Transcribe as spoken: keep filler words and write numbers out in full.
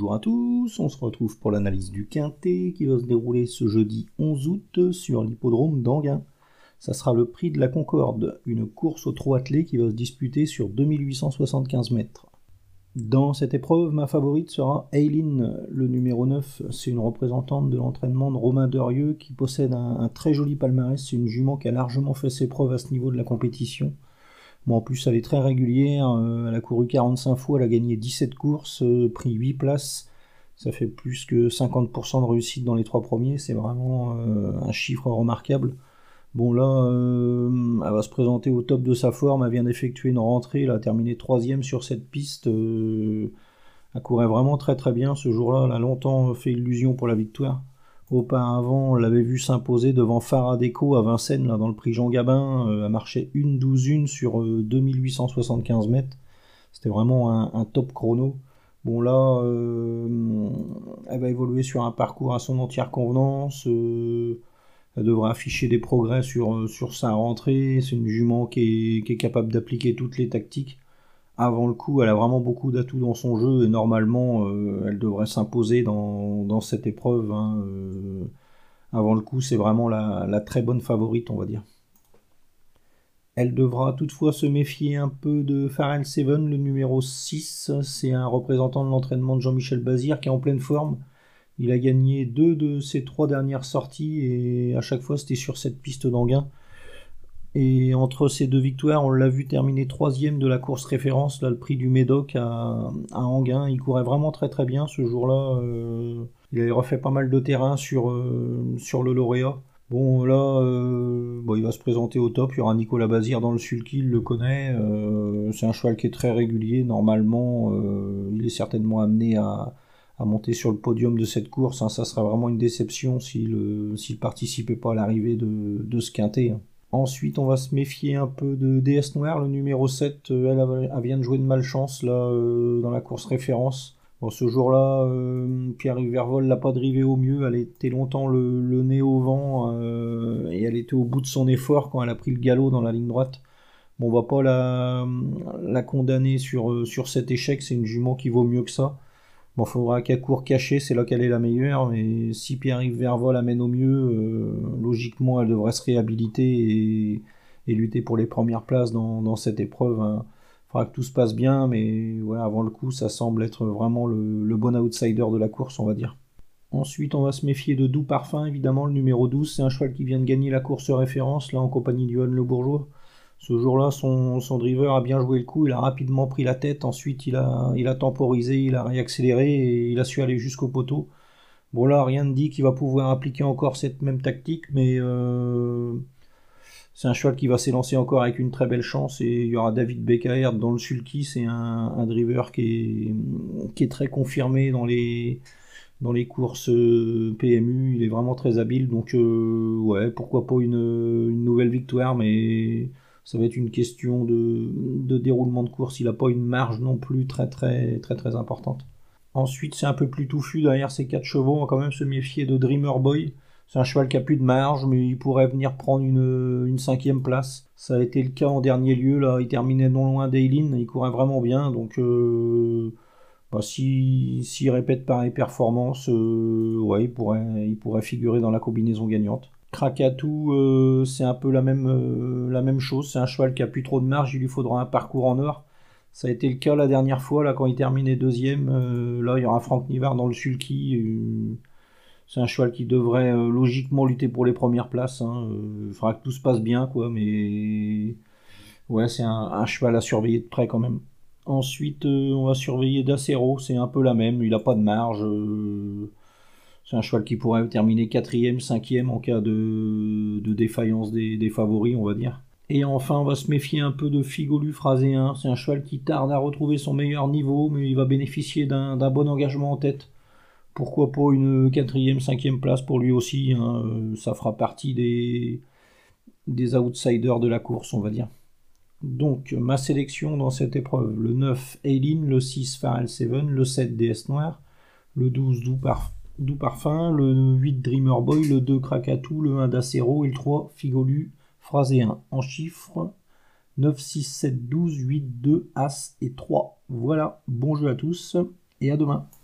Bonjour à tous, on se retrouve pour l'analyse du Quintet qui va se dérouler ce jeudi onze août sur l'hippodrome d'Enghien. Ça sera le prix de la Concorde, une course au trot attelé qui va se disputer sur deux mille huit cent soixante-quinze mètres. Dans cette épreuve, ma favorite sera Aileen, le numéro neuf. C'est une représentante de l'entraînement de Romain Derieux qui possède un, un très joli palmarès. C'est une jument qui a largement fait ses preuves à ce niveau de la compétition. Bon, en plus, elle est très régulière, euh, elle a couru quarante-cinq fois, elle a gagné dix-sept courses, euh, pris huit places, ça fait plus que cinquante pour cent de réussite dans les trois premiers, c'est vraiment euh, un chiffre remarquable. Bon là, euh, elle va se présenter au top de sa forme, elle vient d'effectuer une rentrée, elle a terminé troisième sur cette piste, euh, elle courait vraiment très très bien ce jour-là, elle a longtemps fait illusion pour la victoire. Auparavant, on l'avait vu s'imposer devant Faradeco à Vincennes, là, dans le prix Jean Gabin. Euh, elle marchait une douze un sur euh, deux mille huit cent soixante-quinze mètres. C'était vraiment un, un top chrono. Bon, là, euh, elle va évoluer sur un parcours à son entière convenance. Euh, elle devrait afficher des progrès sur, sur sa rentrée. C'est une jument qui est, qui est capable d'appliquer toutes les tactiques. Avant le coup, elle a vraiment beaucoup d'atouts dans son jeu et normalement, euh, elle devrait s'imposer dans, dans cette épreuve. Hein, euh, avant le coup, c'est vraiment la, la très bonne favorite, on va dire. Elle devra toutefois se méfier un peu de Pharrell Seven, le numéro six. C'est un représentant de l'entraînement de Jean-Michel Bazir qui est en pleine forme. Il a gagné deux de ses trois dernières sorties et à chaque fois, c'était sur cette piste d'Enghien. Et entre ces deux victoires, on l'a vu terminer troisième de la course référence, là, le prix du Médoc à, à Enghien. Il courait vraiment très très bien ce jour-là. Euh, il avait refait pas mal de terrain sur, euh, sur le lauréat. Bon, là, euh, bon, il va se présenter au top. Il y aura Nicolas Bazir dans le sulky, il le connaît. Euh, c'est un cheval qui est très régulier. Normalement, euh, il est certainement amené à, à monter sur le podium de cette course. Hein. Ça sera vraiment une déception s'il ne s'il participait pas à l'arrivée de, de ce quintet. Hein. Ensuite, on va se méfier un peu de D S Noire, le numéro sept. Elle, elle vient de jouer de malchance là, euh, dans la course référence. Bon, ce jour-là, euh, Pierre-Yves Vervol l'a pas drivé au mieux. Elle était longtemps le, le nez au vent euh, et elle était au bout de son effort quand elle a pris le galop dans la ligne droite. Bon, on va pas la, la condamner sur, sur cet échec. C'est une jument qui vaut mieux que ça. Bon, il faudra qu'elle court cachée, c'est là qu'elle est la meilleure, mais si Pierre-Yves Vervol amène au mieux, euh, logiquement elle devrait se réhabiliter et, et lutter pour les premières places dans, dans cette épreuve. Hein. Il faudra que tout se passe bien, mais ouais, avant le coup, ça semble être vraiment le, le bon outsider de la course, on va dire. Ensuite, on va se méfier de Doux Parfum, évidemment, le numéro douze. C'est un cheval qui vient de gagner la course référence, là, en compagnie de Johan Le Bourgeois. Ce jour-là, son, son driver a bien joué le coup, il a rapidement pris la tête, ensuite il a, il a temporisé, il a réaccéléré et il a su aller jusqu'au poteau. Bon là, rien ne dit qu'il va pouvoir appliquer encore cette même tactique, mais euh, c'est un cheval qui va s'élancer encore avec une très belle chance et il y aura David Beckaert dans le sulky, c'est un, un driver qui est, qui est très confirmé dans les, dans les courses P M U, il est vraiment très habile, donc euh, ouais, pourquoi pas une, une nouvelle victoire, mais ça va être une question de, de déroulement de course. Il n'a pas une marge non plus très très très très importante. Ensuite, c'est un peu plus touffu derrière ces quatre chevaux. On va quand même se méfier de Dreamer Boy. C'est un cheval qui a plus de marge, mais il pourrait venir prendre une, une cinquième place. Ça a été le cas en dernier lieu. Là, il terminait non loin d'Aileen. Il courait vraiment bien. Donc, euh, bah, s'il si, répète pareille performance, euh, ouais, il pourrait, il pourrait figurer dans la combinaison gagnante. Krakatou, euh, c'est un peu la même, euh, la même chose. C'est un cheval qui a plus trop de marge. Il lui faudra un parcours en or. Ça a été le cas la dernière fois, là, quand il terminait deuxième. Euh, là, il y aura Franck Nivard dans le sulky. Euh, c'est un cheval qui devrait euh, logiquement lutter pour les premières places. Hein. Euh, il faudra que tout se passe bien, quoi. Mais ouais, c'est un, un cheval à surveiller de près quand même. Ensuite, euh, on va surveiller Dacero. C'est un peu la même. Il n'a pas de marge. Euh, c'est un cheval qui pourrait terminer quatrième, cinquième en cas de, de défaillance des, des favoris, on va dire. Et enfin, on va se méfier un peu de Figolu Phraséen. C'est un cheval qui tarde à retrouver son meilleur niveau, mais il va bénéficier d'un bon engagement en tête. Pourquoi pas une quatrième, cinquième place pour lui aussi. Hein. Ça fera partie des, des outsiders de la course, on va dire. Donc, ma sélection dans cette épreuve. Le neuf, Aileen, le six, Pharrell Seven, le sept, D S Noire, le douze, Doux Parfum. Doux Parfum, le huit Dreamer Boy, le deux Krakatou, le un Dacero et le trois Figolu Phraséen. En chiffres neuf, six, sept, douze, huit, deux, As et trois. Voilà, bon jeu à tous et à demain.